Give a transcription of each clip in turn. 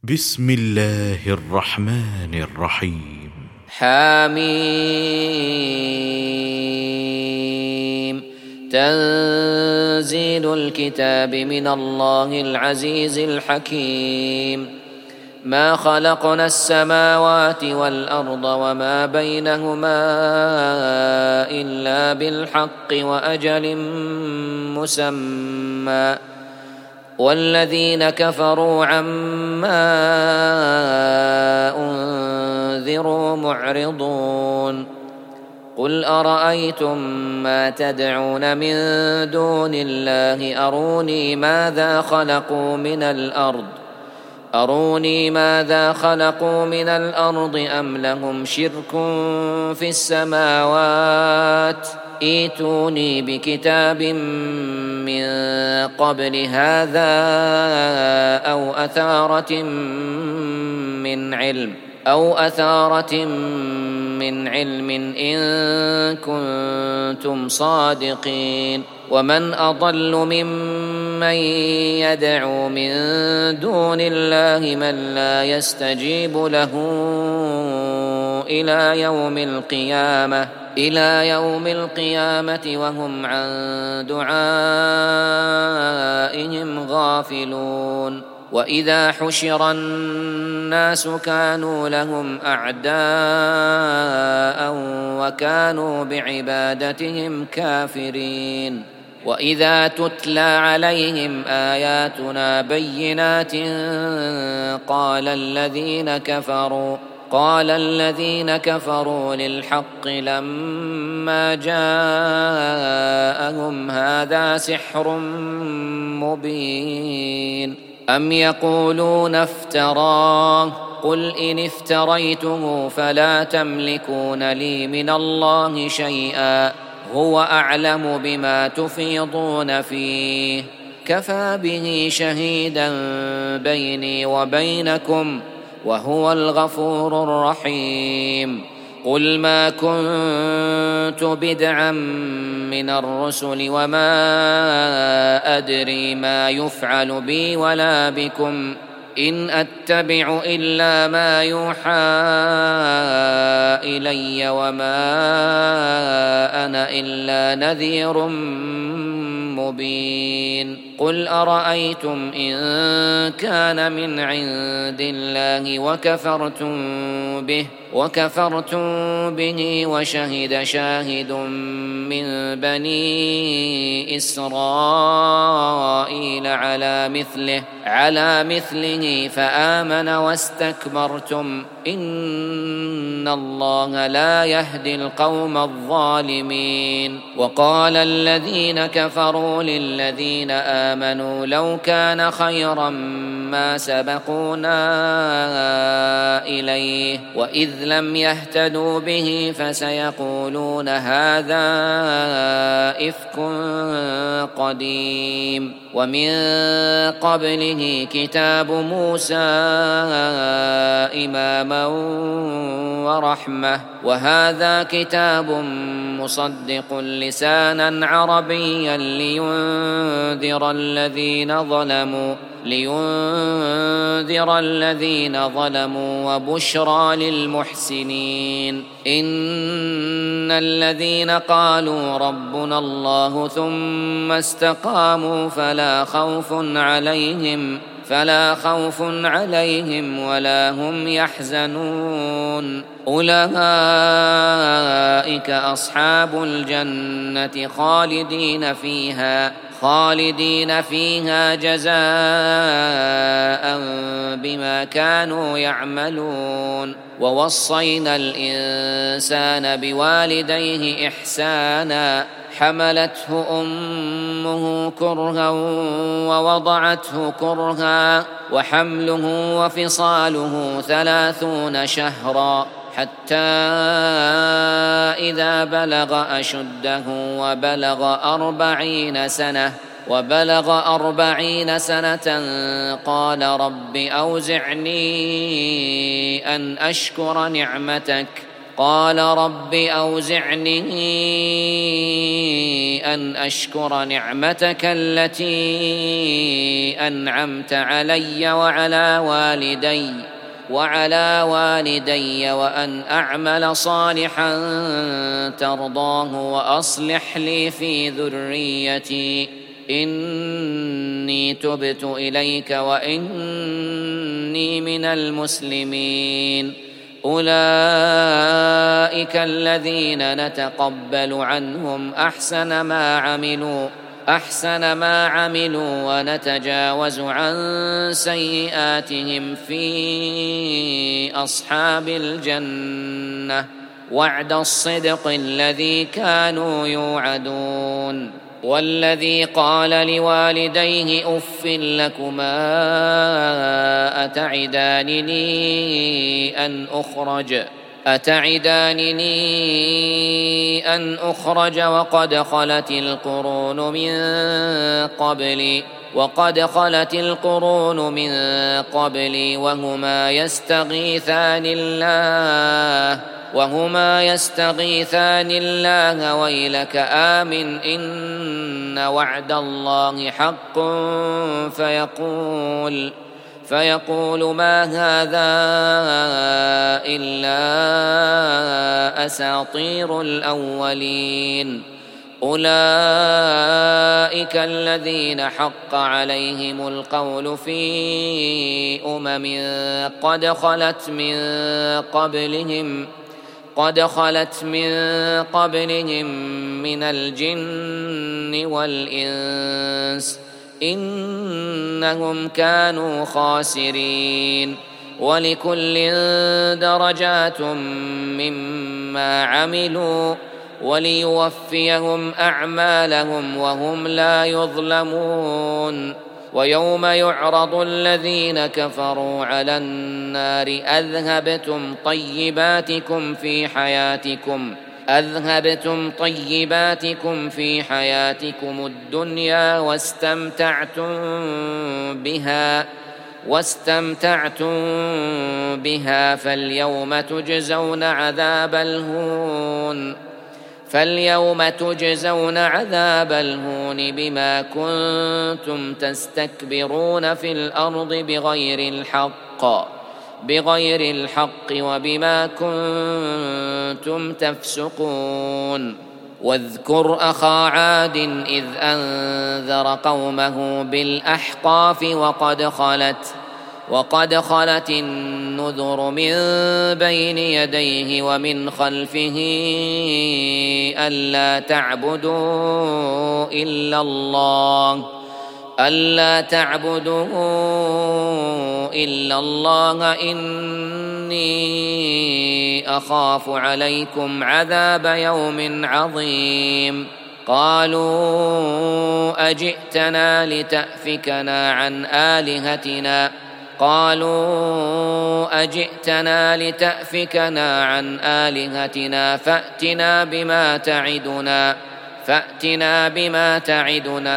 بسم الله الرحمن الرحيم. حميم. تنزيل الكتاب من الله العزيز الحكيم. ما خلقنا السماوات والأرض وما بينهما إلا بالحق وأجل مسمى، والذين كفروا عما أنذروا معرضون. قل أرأيتم ما تدعون من دون الله أروني ماذا خلقوا من الأرض أم لهم شرك في السماوات، ائتوني بكتاب من قبل هذا أو أثارة من علم إن كنتم صادقين. ومن أضل ممن يدعو من دون الله من لا يستجيب له إلى يوم القيامة وهم عن دعائهم غافلون. وإذا حشر الناس كانوا لهم أعداء وكانوا بعبادتهم كافرين. وإذا تتلى عليهم آياتنا بينات قال الذين كفروا للحق لما جاءهم هذا سحر مبين. أم يقولون افتراه، قل إن افتريته فلا تملكون لي من الله شيئا، هو أعلم بما تفيضون فيه، كفى به شهيدا بيني وبينكم وهو الغفور الرحيم. قل ما كنت بدعا من الرسل وما أدري ما يفعل بي ولا بكم، إن أتبع إلا ما يوحى إلي وما أنا إلا نذير مبين. قل أرأيتم إن كان من عند الله وكفرتم به وشهد شاهد من بني إسرائيل على مثله فآمن واستكبرتم إن الله لا يهدي القوم الظالمين. وقال الذين كفروا للذين آمنوا لو كان خيرا ما سبقونا إليه وإذ لم يهتدوا به فسيقولون هذا إفك قديم. ومن قبله كتاب موسى إماما ورحمة، وهذا كتاب مصدق لسانا عربيا لينذر الذين ظلموا وبشرى للمحسنين. إن الذين قالوا ربنا الله ثم استقاموا فلا خوف عليهم ولا هم يحزنون. أولئك أصحاب الجنة خالدين فيها جزاء بما كانوا يعملون. ووصينا الإنسان بوالديه إحسانا، حملته أمه كرها ووضعته كرها وحمله وفصاله 30 شهرا حتى إذا بلغ أشده وبلغ 40 سنة قال رب أوزعني أن أشكر نعمتك قال رب أوزعني أن أشكر نعمتك التي أنعمت علي وعلى والدي وأن أعمل صالحا ترضاه وأصلح لي في ذريتي إني تبت إليك وإني من المسلمين. أولئك الذين نتقبل عنهم أحسن ما عملوا ونتجاوز عن سيئاتهم في أصحاب الجنة وعد الصدق الذي كانوا يوعدون. والذي قال لوالديه أف لكما أتعدانني أن أخرج وقد خلت القرون من قبلي وهما يستغيثان الله ويلك آمن إن وعد الله حق فيقول ما هذا إلا أساطير الأولين. أولئك الذين حق عليهم القول في قد خلت من قبلهم من الجن والإنس إنهم كانوا خاسرين. ولكل درجات مما عملوا وليوفيهم أعمالهم وهم لا يظلمون. ويوم يعرض الذين كفروا على النار أذهبتم طيباتكم في حياتكم الدنيا واستمتعتم بها فاليوم تجزون عذاب الهون بما كنتم تستكبرون في الأرض بغير الحق وبما كنتم تفسقون. واذكر أخا عاد إذ أنذر قومه بالأحقاف وقد خلت النذر من بين يديه ومن خلفه ألا تعبدوا إلا الله إني أخاف عليكم عذاب يوم عظيم. قالوا أجئتنا لتأفكنا عن آلهتنا فأتنا بما تعدنا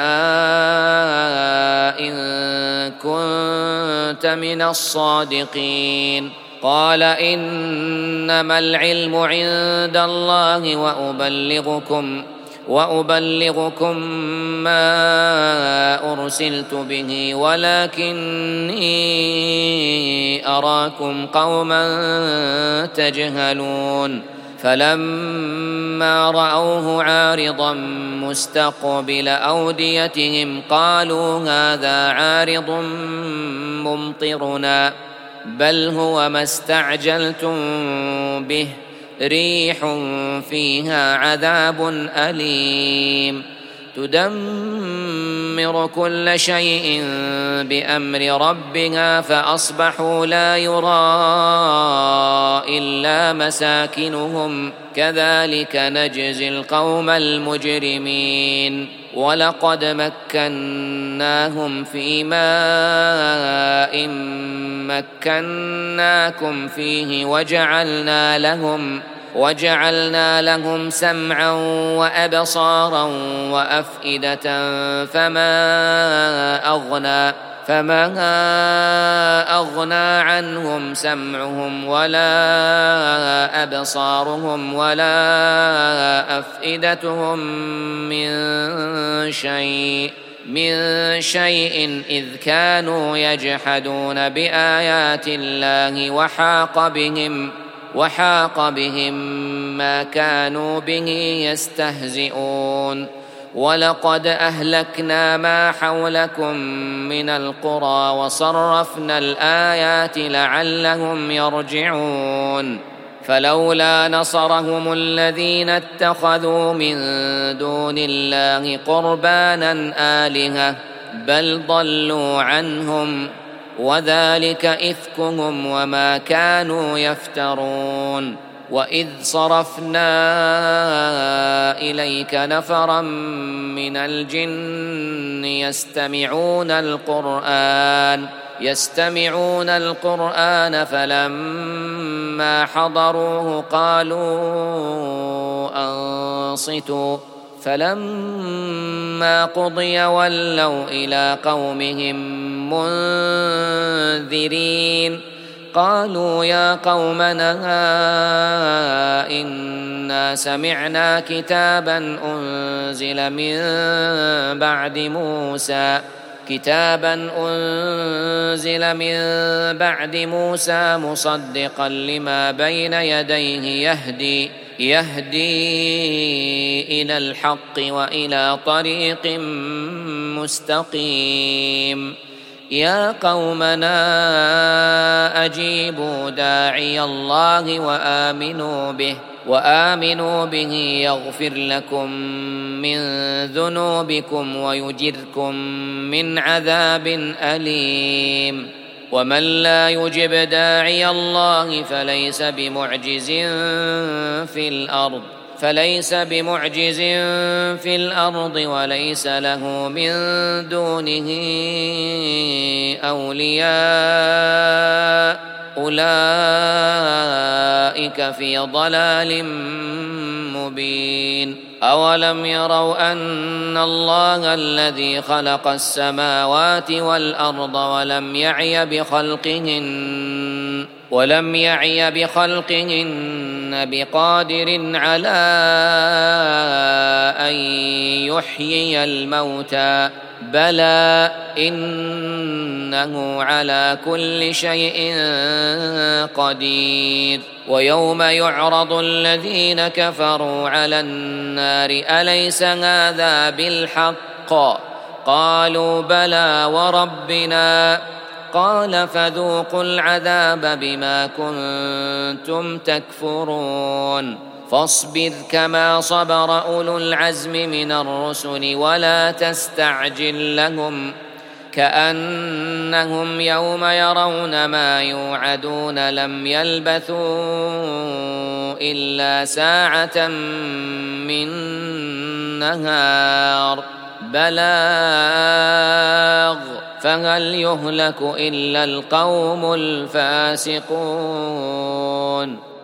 إن كنت من الصادقين. قال إنما العلم عند الله وأبلغكم ما أرسلت به ولكني أراكم قوما تجهلون. فلما رأوه عارضا مستقبل أوديتهم قالوا هذا عارض ممطرنا بل هو ما استعجلتم به ريح فيها عذاب أليم تدمر كل شيء بأمر ربها فأصبحوا لا يرى إلا مساكنهم كذلك نجزي القوم المجرمين. ولقد مكناهم في ماء مكناكم فيه وجعلنا لهم سمعا وأبصارا وأفئدة فما أغنى عنهم سمعهم ولا أبصارهم ولا أفئدتهم من شيء إذ كانوا يجحدون بآيات الله وحاق بهم ما كانوا به يستهزئون. ولقد أهلكنا ما حولكم من القرى وصرفنا الآيات لعلهم يرجعون. فلولا نصرهم الذين اتخذوا من دون الله قربانا آلهة بل ضلوا عنهم وذلك إفكهم وما كانوا يفترون. وإذ صرفنا إليك نفرا من الجن يستمعون القرآن فلما حضروه قالوا أنصتوا فلما قضي ولوا إلى قومهم منذرين. قالوا يا قومنا إنا سمعنا كتابا أنزل من بعد موسى مصدقا لما بين يديه يهدي إلى الحق وإلى طريق مستقيم. يا قومنا أجيبوا داعي الله وآمنوا به يغفر لكم من ذنوبكم ويجركم من عذاب أليم. ومن لا يجب داعي الله فليس بمعجز في الأرض وليس له من دونه أولياء أولئك في ضلال مبين. أولم يروا أن الله الذي خلق السماوات والأرض ولم يعي بخلقهن بقادر على أن يحيي الموتى بلى إنه على كل شيء قدير. ويوم يعرض الذين كفروا على النار أليس هذا بالحق قالوا بلى وربنا قال فذوقوا العذاب بما كنتم تكفرون. فاصبر كما صبر أولو العزم من الرسل ولا تستعجل لهم كأنهم يوم يرون ما يوعدون لم يلبثوا إلا ساعة من نهار بلاغ فهل يهلك إلا القوم الفاسقون.